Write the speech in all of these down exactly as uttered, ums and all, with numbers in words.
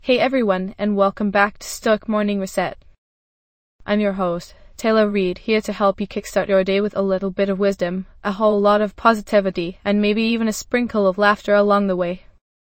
Hey everyone, and welcome back to Stoic Morning Reset. I'm your host, Taylor Reed, here to help you kickstart your day with a little bit of wisdom, a whole lot of positivity, and maybe even a sprinkle of laughter along the way.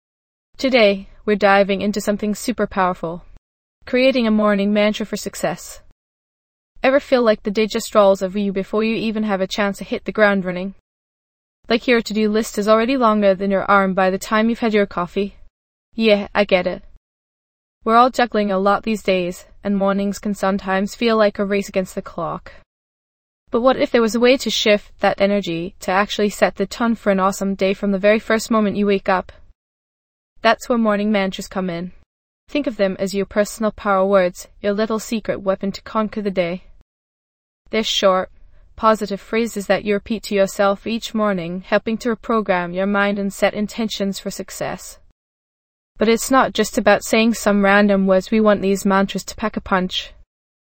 Today, we're diving into something super powerful: creating a morning mantra for success. Ever feel like the day just rolls over you before you even have a chance to hit the ground running? Like your to-do list is already longer than your arm by the time you've had your coffee? Yeah, I get it. We're all juggling a lot these days, and mornings can sometimes feel like a race against the clock. But what if there was a way to shift that energy to actually set the tone for an awesome day from the very first moment you wake up? That's where morning mantras come in. Think of them as your personal power words, your little secret weapon to conquer the day. They're short, positive phrases that you repeat to yourself each morning, helping to reprogram your mind and set intentions for success. But it's not just about saying some random words. We want these mantras to pack a punch.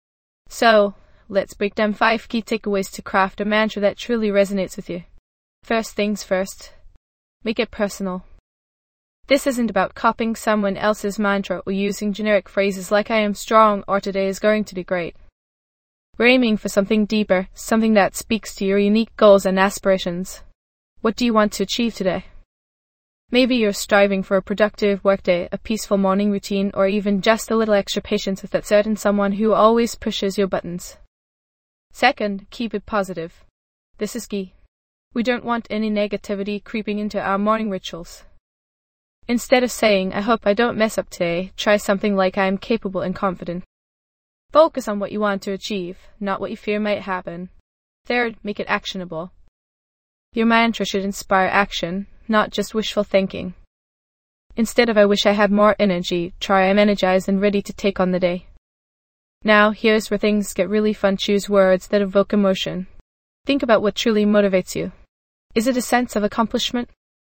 So, let's break down five key takeaways to craft a mantra that truly resonates with you. First things first, make it personal. This isn't about copying someone else's mantra or using generic phrases like "I am strong" or "today is going to be great." We're aiming for something deeper, something that speaks to your unique goals and aspirations. What do you want to achieve today? Maybe you're striving for a productive workday, a peaceful morning routine, or even just a little extra patience with that certain someone who always pushes your buttons. Second, keep it positive. This is key. We don't want any negativity creeping into our morning rituals. Instead of saying, "I hope I don't mess up today," try something like "I am capable and confident." Focus on what you want to achieve, not what you fear might happen. Third, make it actionable. Your mantra should inspire action, not just wishful thinking. Instead of "I wish I had more energy," try "I'm energized and ready to take on the day." Now, here's where things get really fun. Choose words that evoke emotion. Think about what truly motivates you. Is it a sense of accomplishment?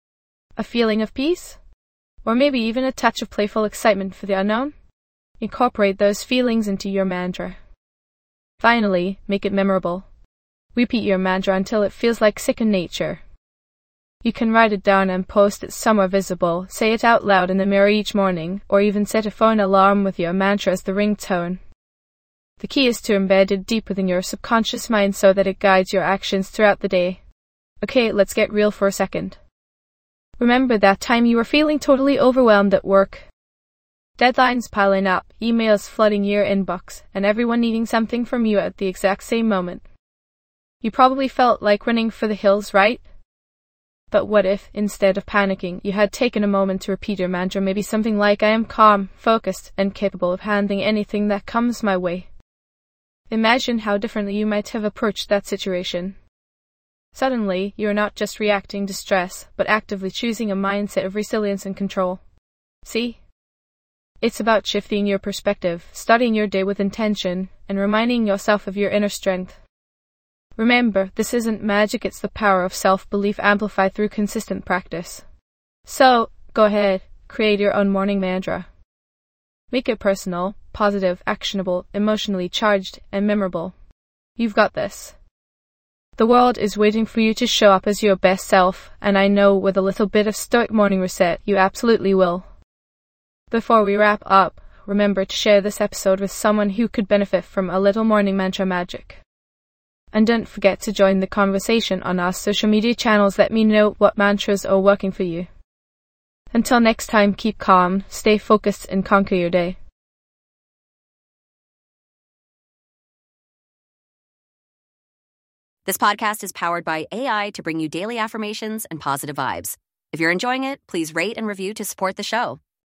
A feeling of peace? Or maybe even a touch of playful excitement for the unknown? Incorporate those feelings into your mantra. Finally, make it memorable. Repeat your mantra until it feels like second nature. You can write it down and post it somewhere visible, say it out loud in the mirror each morning, or even set a phone alarm with your mantra as the ringtone. The key is to embed it deep within your subconscious mind so that it guides your actions throughout the day. Okay, let's get real for a second. Remember that time you were feeling totally overwhelmed at work? Deadlines piling up, emails flooding your inbox, and everyone needing something from you at the exact same moment. You probably felt like running for the hills, right? But what if, instead of panicking, you had taken a moment to repeat your mantra, maybe something like "I am calm, focused, and capable of handling anything that comes my way." Imagine how differently you might have approached that situation. Suddenly, you're not just reacting to stress, but actively choosing a mindset of resilience and control. See? It's about shifting your perspective, starting your day with intention, and reminding yourself of your inner strength. Remember, this isn't magic, it's the power of self-belief amplified through consistent practice. So, go ahead, create your own morning mantra. Make it personal, positive, actionable, emotionally charged, and memorable. You've got this. The world is waiting for you to show up as your best self, and I know with a little bit of Stoic Morning Reset, you absolutely will. Before we wrap up, remember to share this episode with someone who could benefit from a little morning mantra magic. And don't forget to join the conversation on our social media channels. Let me know what mantras are working for you. Until next time, keep calm, stay focused, and conquer your day. This podcast is powered by A I to bring you daily affirmations and positive vibes. If you're enjoying it, please rate and review to support the show.